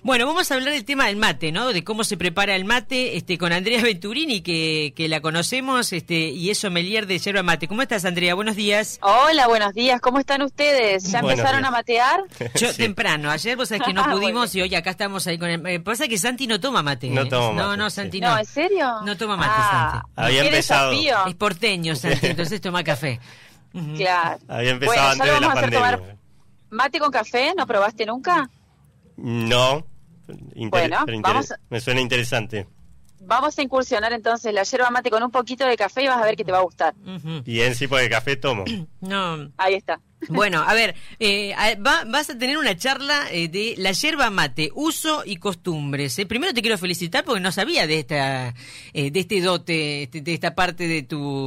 Bueno, vamos a hablar del tema del mate, ¿no? De cómo se prepara el mate, con Andrea Venturini, que la conocemos, y es sommelier de yerba mate. ¿Cómo estás, Andrea? Buenos días. Hola, buenos días. ¿Cómo están ustedes? ¿Ya empezaron a matear? Yo temprano. Ayer vos sabés que no pudimos y hoy acá estamos ahí con el... pasa que Santi no toma mate. No toma mate. No, Santi no. No, ¿en serio? No toma mate, Santi. Había empezado. Desafío. Es porteño, Santi, entonces toma café. Claro. Había empezado antes de la pandemia. Tomar mate con café, ¿no probaste nunca? No. Bueno, me suena interesante. Vamos a incursionar entonces la yerba mate con un poquito de café y vas a ver que te va a gustar. Bien, sí, porque café tomo. No. Ahí está. Bueno, a ver, vas a tener una charla de la yerba mate, uso y costumbres. Primero te quiero felicitar porque no sabía de este dote, de esta parte de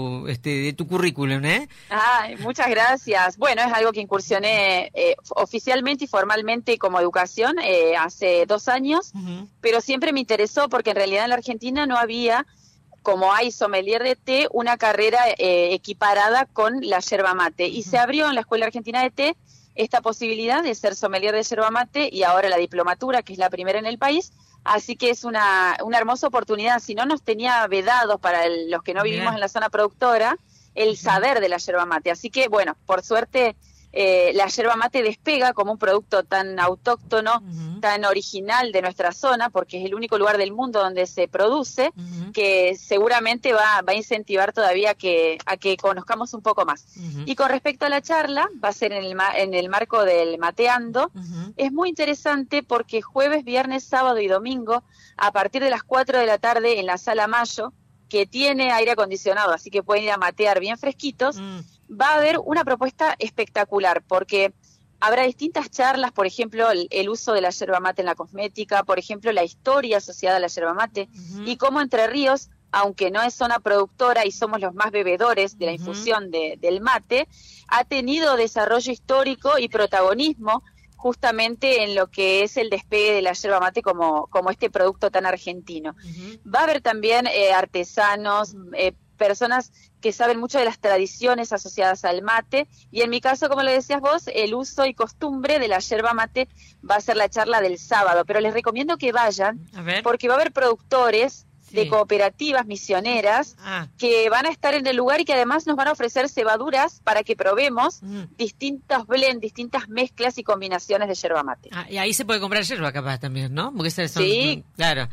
tu currículum, ¿eh? Ay, muchas gracias. Bueno, es algo que incursioné oficialmente y formalmente como educación hace 2 años, pero siempre me interesó porque en realidad en la Argentina no había, como hay sommelier de té, una carrera equiparada con la yerba mate. Y se abrió en la Escuela Argentina de Té esta posibilidad de ser sommelier de yerba mate y ahora la diplomatura, que es la primera en el país. Así que es una hermosa oportunidad. Si no, nos tenía vedados para los que no vivimos en la zona productora el saber de la yerba mate. Así que, bueno, por suerte la yerba mate despega como un producto tan autóctono, tan original de nuestra zona, porque es el único lugar del mundo donde se produce, que seguramente va a incentivar todavía a que conozcamos un poco más. Y con respecto a la charla, va a ser en el marco del Mateando. Es muy interesante porque jueves, viernes, sábado y domingo, a partir de las 4 de la tarde en la Sala Mayo, que tiene aire acondicionado, así que pueden ir a matear bien fresquitos, va a haber una propuesta espectacular, porque habrá distintas charlas, por ejemplo, el uso de la yerba mate en la cosmética, por ejemplo, la historia asociada a la yerba mate, y cómo Entre Ríos, aunque no es zona productora y somos los más bebedores de la infusión del mate, ha tenido desarrollo histórico y protagonismo justamente en lo que es el despegue de la yerba mate como este producto tan argentino. Va a haber también artesanos, personas que saben mucho de las tradiciones asociadas al mate, y en mi caso, como lo decías vos, el uso y costumbre de la yerba mate va a ser la charla del sábado, pero les recomiendo que vayan, porque va a haber productores de cooperativas misioneras que van a estar en el lugar y que además nos van a ofrecer cebaduras para que probemos distintos blends, distintas mezclas y combinaciones de yerba mate. Y ahí se puede comprar yerba capaz también, ¿no? Porque sí. Claro.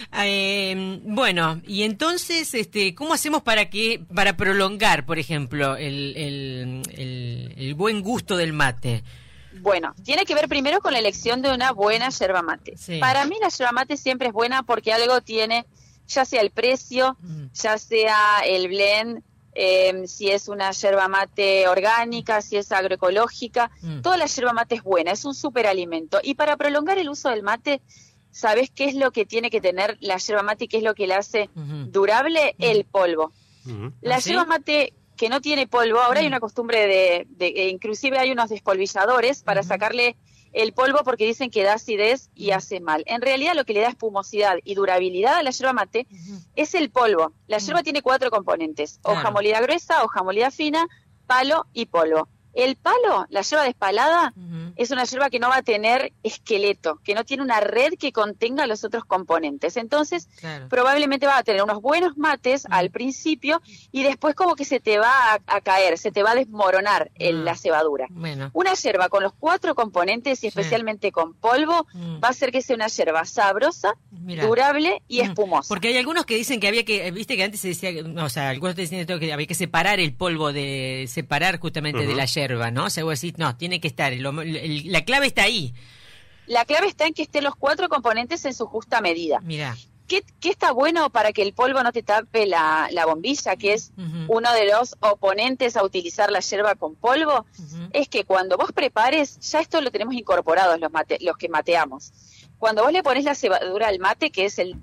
Bueno, y entonces, ¿cómo hacemos para prolongar, por ejemplo, el buen gusto del mate? Bueno, tiene que ver primero con la elección de una buena yerba mate. Sí. Para mí la yerba mate siempre es buena porque algo tiene, ya sea el precio, ya sea el blend, si es una yerba mate orgánica, si es agroecológica, toda la yerba mate es buena, es un superalimento. Y para prolongar el uso del mate, ¿sabés qué es lo que tiene que tener la yerba mate y qué es lo que la hace durable? El polvo. La yerba mate que no tiene polvo, ahora hay una costumbre inclusive hay unos despolvilladores para sacarle el polvo porque dicen que da acidez y hace mal. En realidad lo que le da espumosidad y durabilidad a la yerba mate es el polvo. La yerba tiene 4 componentes: hoja molida gruesa, hoja molida fina, palo y polvo. El palo, la yerba despalada, es una yerba que no va a tener esqueleto, que no tiene una red que contenga los otros componentes. Entonces, probablemente va a tener unos buenos mates al principio y después como que se te va a caer, se te va a desmoronar la cebadura. Una yerba con los 4 componentes y especialmente con polvo va a hacer que sea una yerba sabrosa, durable y espumosa. Porque hay algunos que dicen que había que, viste que antes se decía, o sea, algunos te decían que había que separar el polvo separar justamente de la yerba, ¿no? O sea, vos decís, no, tiene que estar, la clave está ahí. La clave está en que estén los 4 componentes en su justa medida. Mirá. ¿Qué está bueno para que el polvo no te tape la bombilla, que es uno de los oponentes a utilizar la yerba con polvo? Es que cuando vos prepares, ya esto lo tenemos incorporados los que mateamos. Cuando vos le pones la cebadura al mate, que es el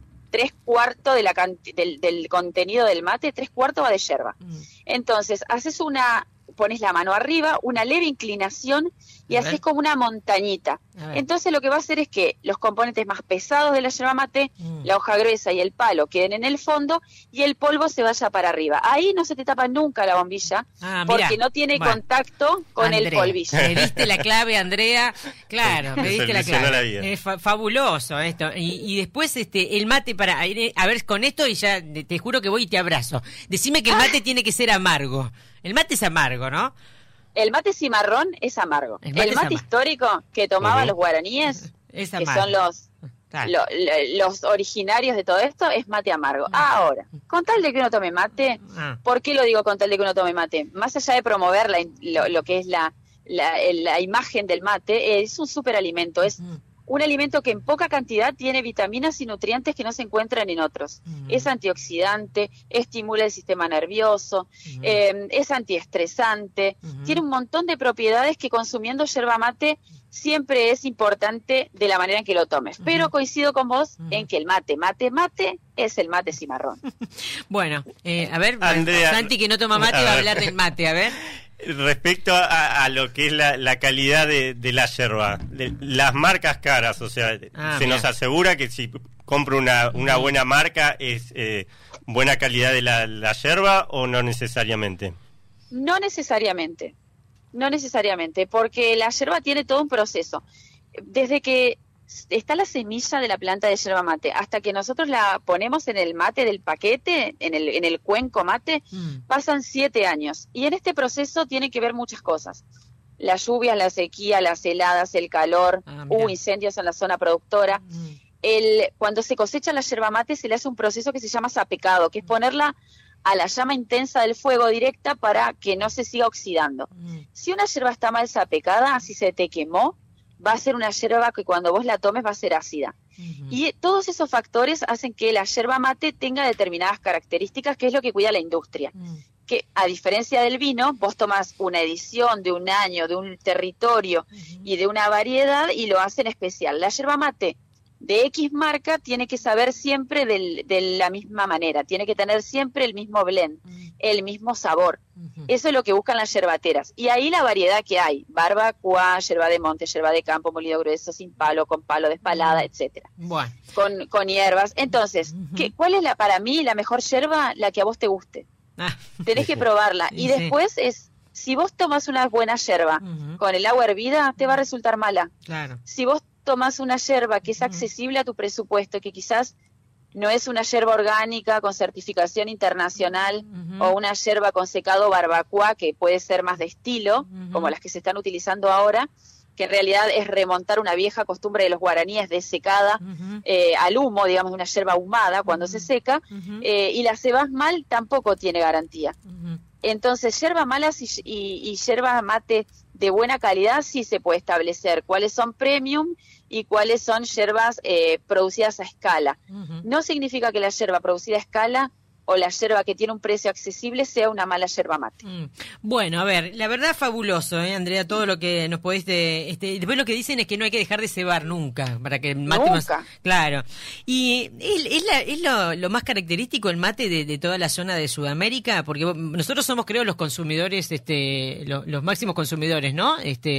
3/4 del contenido del mate, 3/4 va de yerba. Entonces, haces pones la mano arriba, una leve inclinación y haces como una montañita. Entonces lo que va a hacer es que los componentes más pesados de la yerba mate, la hoja gruesa y el palo queden en el fondo y el polvo se vaya para arriba. Ahí no se te tapa nunca la bombilla porque no tiene contacto con el polvillo. Me diste la clave, Andrea. Claro, me diste la clave. Es fabuloso esto. Y después el mate para... A ver, con esto y ya te juro que voy y te abrazo. Decime que el mate tiene que ser amargo. El mate es amargo, ¿no? El mate cimarrón es amargo. El mate histórico que tomaban los guaraníes, que son los originarios de todo esto, es mate amargo. Ahora, con tal de que uno tome mate, ¿por qué lo digo con tal de que uno tome mate? Más allá de promover lo que es la imagen del mate, es un superalimento, es un alimento que en poca cantidad tiene vitaminas y nutrientes que no se encuentran en otros. Es antioxidante, estimula el sistema nervioso, es antiestresante, tiene un montón de propiedades que consumiendo yerba mate siempre es importante de la manera en que lo tomes. Pero coincido con vos en que el mate es el mate cimarrón. Bueno, a ver, Andrea, Santi que no toma mate va a hablar del mate, a ver. Respecto a lo que es la calidad de la yerba, las marcas caras, o sea, nos asegura que si compro una buena marca es buena calidad de la yerba o no necesariamente. No necesariamente, porque la yerba tiene todo un proceso. Desde que está la semilla de la planta de yerba mate hasta que nosotros la ponemos en el mate del paquete, en el cuenco mate, pasan 7 años. Y en este proceso tienen que ver muchas cosas. Las lluvias, la sequía, las heladas, el calor, hubo incendios en la zona productora. Cuando se cosecha la yerba mate se le hace un proceso que se llama sapecado, que es ponerla a la llama intensa del fuego directa para que no se siga oxidando. Si una yerba está mal sapecada, si se te quemó, va a ser una yerba que cuando vos la tomes va a ser ácida. Y todos esos factores hacen que la yerba mate tenga determinadas características, que es lo que cuida la industria. Que a diferencia del vino, vos tomás una edición de un año, de un territorio y de una variedad y lo hacen especial. La yerba mate de X marca tiene que saber siempre de la misma manera, tiene que tener siempre el mismo blend, el mismo sabor. Eso es lo que buscan las yerbateras. Y ahí la variedad que hay, barbacoa, yerba de monte, yerba de campo, molido grueso, sin palo, con palo de espalada, etcétera. Bueno. Con hierbas. Entonces, ¿cuál es para mí la mejor yerba? La que a vos te guste. Tenés que probarla. Y después si vos tomas una buena yerba con el agua hervida, te va a resultar mala. Claro. Si vos tomas una yerba que es accesible a tu presupuesto, que quizás no es una yerba orgánica con certificación internacional o una yerba con secado barbacoa que puede ser más de estilo, como las que se están utilizando ahora, que en realidad es remontar una vieja costumbre de los guaraníes de secada al humo, digamos, una yerba ahumada cuando se seca, y la cebás mal tampoco tiene garantía. Entonces, yerba malas y yerba mate de buena calidad sí se puede establecer cuáles son premium y cuáles son yerbas producidas a escala. No significa que la yerba producida a escala o la yerba que tiene un precio accesible sea una mala yerba mate. Bueno, a ver, la verdad fabuloso, Andrea, todo lo que nos podiste... después lo que dicen es que no hay que dejar de cebar nunca, para que el mate nunca. Claro. Y es lo más característico el mate de toda la zona de Sudamérica, porque nosotros somos, creo, los consumidores, los máximos consumidores, ¿no?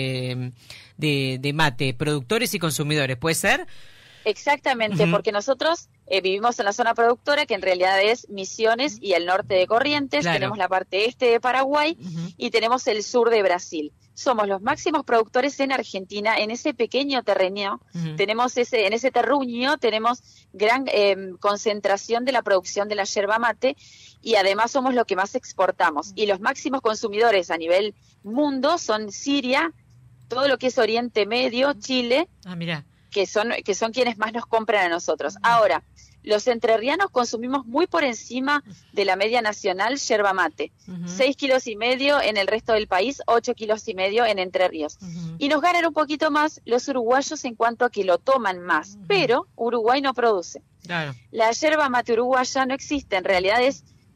De mate, productores y consumidores, ¿puede ser? Exactamente, porque nosotros vivimos en la zona productora, que en realidad es Misiones y el norte de Corrientes, tenemos la parte este de Paraguay y tenemos el sur de Brasil. Somos los máximos productores en Argentina, en ese pequeño terreno, tenemos en ese terruño tenemos gran concentración de la producción de la yerba mate y además somos lo que más exportamos. Y los máximos consumidores a nivel mundo son Siria, todo lo que es Oriente Medio, Chile, que son quienes más nos compran a nosotros. Ahora, los entrerrianos consumimos muy por encima de la media nacional yerba mate. 6,5 kilos en el resto del país, 8,5 kilos en Entre Ríos. Y nos ganan un poquito más los uruguayos en cuanto a que lo toman más, pero Uruguay no produce. Claro. La yerba mate uruguaya no existe, en realidad es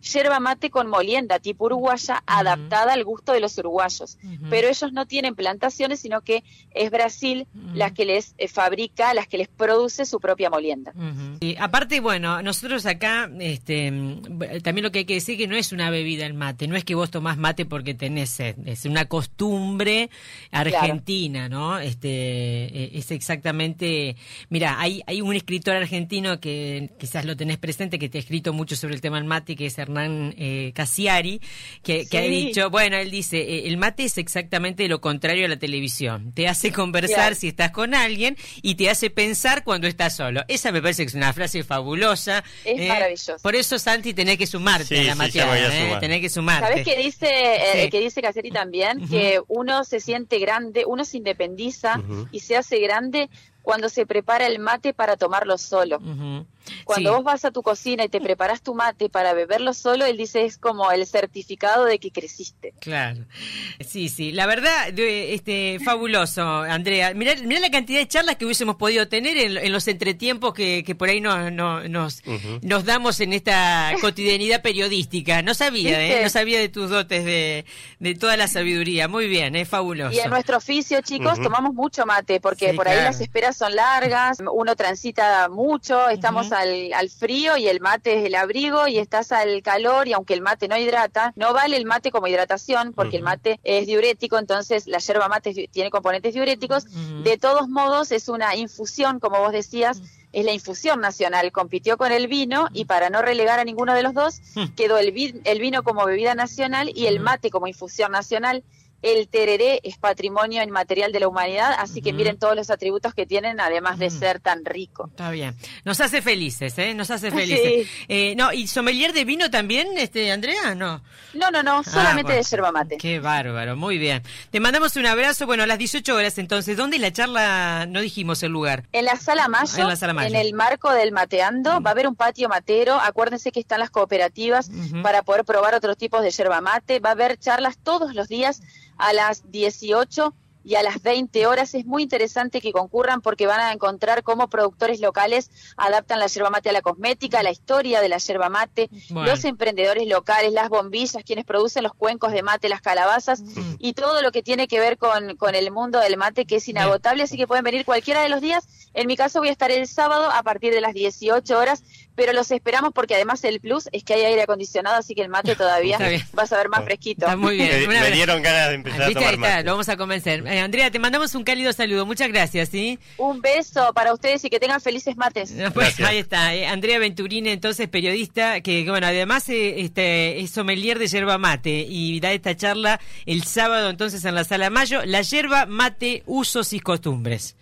yerba mate con molienda tipo uruguaya, adaptada al gusto de los uruguayos. Pero ellos no tienen plantaciones, sino que es Brasil las que les fabrica, las que les produce su propia molienda. Y aparte, bueno, nosotros acá también lo que hay que decir que no es una bebida el mate, no es que vos tomás mate porque tenés sed, es una costumbre argentina, claro. ¿No? Es exactamente, mira, hay un escritor argentino que quizás lo tenés presente, que te ha escrito mucho sobre el tema del mate, que es Hernán Casiari, que ha dicho, bueno, él dice, el mate es exactamente lo contrario a la televisión, te hace conversar si estás con alguien y te hace pensar cuando estás solo. Esa me parece que es una frase fabulosa. Es maravilloso. Por eso, Santi, tenés que sumarte a la mateada, tenés que sumarte. ¿Sabés qué dice Casiari también? Que uno se siente grande, uno se independiza y se hace grande cuando se prepara el mate para tomarlo solo. Cuando vos vas a tu cocina y te preparas tu mate para beberlo solo, él dice, es como el certificado de que creciste. Claro. Sí, la verdad, fabuloso, Andrea. Mirá la cantidad de charlas que hubiésemos podido tener en los entretiempos que por ahí nos damos en esta cotidianidad periodística. No sabía, no sabía de tus dotes de toda la sabiduría. Muy bien, es fabuloso. Y en nuestro oficio, chicos, tomamos mucho mate, porque por ahí las esperas son largas, uno transita mucho, estamos al frío y el mate es el abrigo, y estás al calor, y aunque el mate no hidrata, no vale el mate como hidratación, porque el mate es diurético, entonces la yerba mate tiene componentes diuréticos. De todos modos es una infusión, como vos decías, es la infusión nacional, compitió con el vino, y para no relegar a ninguno de los dos, quedó el vino como bebida nacional y el mate como infusión nacional. El tereré es patrimonio inmaterial de la humanidad, así que miren todos los atributos que tienen, además de ser tan rico. Está bien. Nos hace felices, Nos hace felices. Sí. ¿Y sommelier de vino también, Andrea? No, solamente de yerba mate. Qué bárbaro, muy bien. Te mandamos un abrazo. Bueno, a las 18 horas entonces, ¿dónde es la charla? No dijimos el lugar. En la Sala Mayo, en el marco del Mateando, va a haber un patio matero. Acuérdense que están las cooperativas para poder probar otros tipos de yerba mate. Va a haber charlas todos los días a las 18 y a las 20 horas. Es muy interesante que concurran, porque van a encontrar cómo productores locales adaptan la yerba mate a la cosmética, la historia de la yerba mate, los emprendedores locales, las bombillas, quienes producen los cuencos de mate, las calabazas y todo lo que tiene que ver con el mundo del mate, que es inagotable. Así que pueden venir cualquiera de los días. En mi caso voy a estar el sábado a partir de las 18 horas, pero los esperamos porque además el plus es que hay aire acondicionado, así que el mate todavía vas a ver más fresquito. Está muy bien. Me dieron ganas de empezar a tomar mate. Lo vamos a convencer. Andrea, te mandamos un cálido saludo. Muchas gracias, ¿sí? Un beso para ustedes y que tengan felices mates. Pues ahí está. Andrea Venturini, entonces periodista, que bueno, además es sommelier de yerba mate, y da esta charla el sábado entonces en la Sala Mayo, la yerba mate, usos y costumbres.